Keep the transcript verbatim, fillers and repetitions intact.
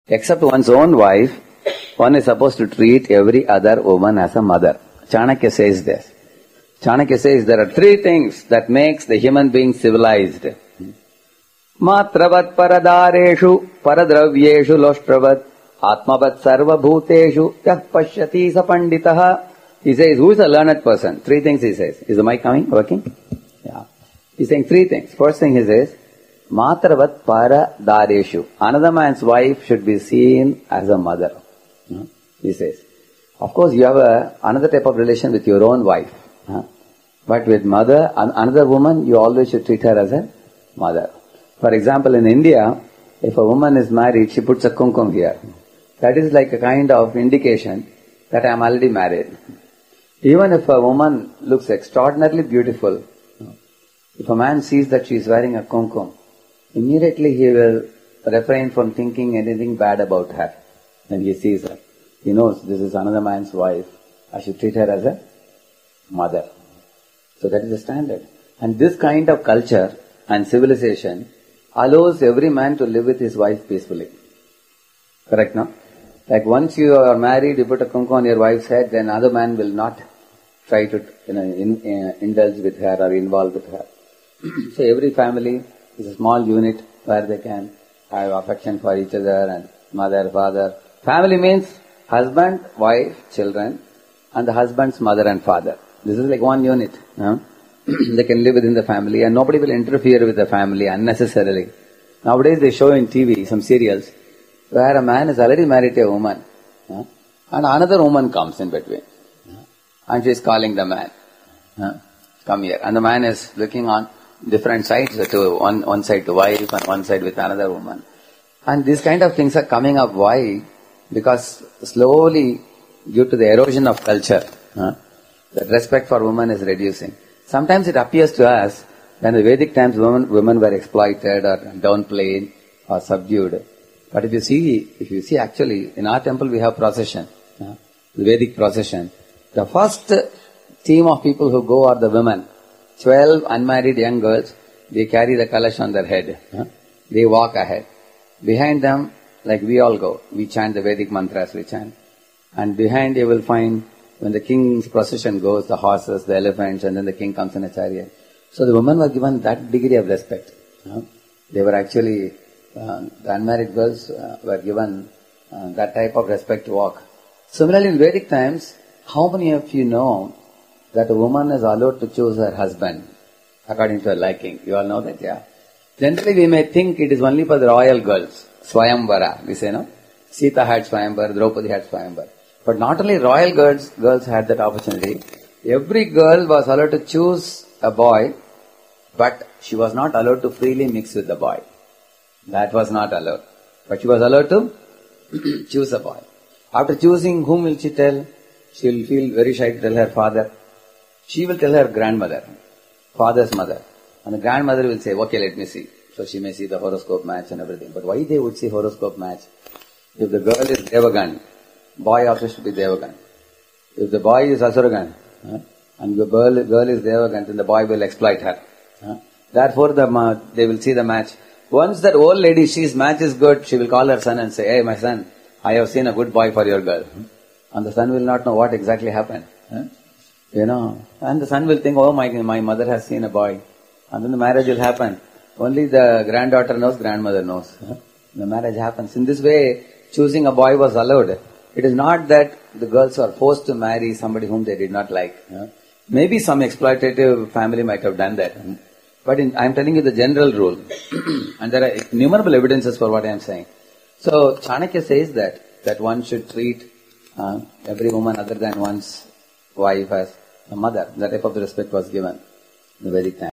Except one's own wife, one is supposed to treat every other woman as a mother. Chanakya says this. Chanakya says there are three things that makes the human being civilized. Matravat paradareshu paradravyeshu loshtravat atmavat sarva bhuteshu yah pashyati sa panditaha. He says, who is a learned person? Three things he says. Is the mic coming? Working? Yeah. He's saying three things. First thing he says, Matravat paradareshu. Another man's wife should be seen as a mother. He says. Of course, you have a, another type of relation with your own wife. Huh? But with mother, another woman, you always should treat her as a mother. For example, in India, if a woman is married, she puts a kumkum here. That is like a kind of indication that I am already married. Even if a woman looks extraordinarily beautiful, if a man sees that she is wearing a kumkum, immediately he will refrain from thinking anything bad about her when he sees her. He knows this is another man's wife. I should treat her as a mother. So that is the standard. And this kind of culture and civilization allows every man to live with his wife peacefully. Correct, no? Like once you are married, you put a kumkum on your wife's head, then other man will not try to you know, in, in, indulge with her or involve with her. So every family is a small unit where they can have affection for each other and mother, father. Family means husband, wife, children, and the husband's mother and father. This is like one unit. No? They can live within the family and nobody will interfere with the family unnecessarily. Nowadays they show in T V some serials where a man is already married to a woman no? and another woman comes in between no? and she is calling the man, no? come here. And the man is looking on different sides, to one, one side to wife and one side with another woman. And these kind of things are coming up. Why? Because slowly, due to the erosion of culture, huh, the respect for women is reducing. Sometimes it appears to us that in the Vedic times women, women were exploited or downplayed or subdued. But if you see, if you see actually, in our temple we have procession, huh, the Vedic procession. The first team of people who go are the women. Twelve unmarried young girls, they carry the kalash on their head. Huh? They walk ahead. Behind them, like we all go, we chant the Vedic mantras, we chant. And behind you will find, when the king's procession goes, the horses, the elephants, and then the king comes in a chariot. So the women were given that degree of respect. Huh? They were actually, uh, the unmarried girls uh, were given uh, that type of respect to walk. Similarly, in Vedic times, how many of you know that a woman is allowed to choose her husband according to her liking? You all know that, yeah? Generally, we may think it is only for the royal girls. Swayamvara, we say, no? Sita had Swayamvara, Draupadi had Swayamvara. But not only royal girls, girls had that opportunity. Every girl was allowed to choose a boy, but she was not allowed to freely mix with the boy. That was not allowed. But she was allowed to choose a boy. After choosing, whom will she tell? She will feel very shy to tell her father. She will tell her grandmother, father's mother. And the grandmother will say, okay, let me see. So she may see the horoscope match and everything. But why they would see horoscope match? If the girl is Devagan, boy also should be Devagan. If the boy is Asuragan, huh, and the girl, girl is Devagan, then the boy will exploit her. Huh? Therefore, the, they will see the match. Once that old lady sees match is good, she will call her son and say, hey, my son, I have seen a good boy for your girl. And the son will not know what exactly happened. Huh? You know, and the son will think, oh, my, my mother has seen a boy. And then the marriage will happen. Only the granddaughter knows, grandmother knows. Huh? The marriage happens. In this way, choosing a boy was allowed. It is not that the girls were forced to marry somebody whom they did not like. Huh? Maybe some exploitative family might have done that. But I am telling you the general rule. And there are innumerable evidences for what I am saying. So, Chanakya says that, that one should treat uh, every woman other than one's wife as a mother. That type of respect was given in the Vedic time.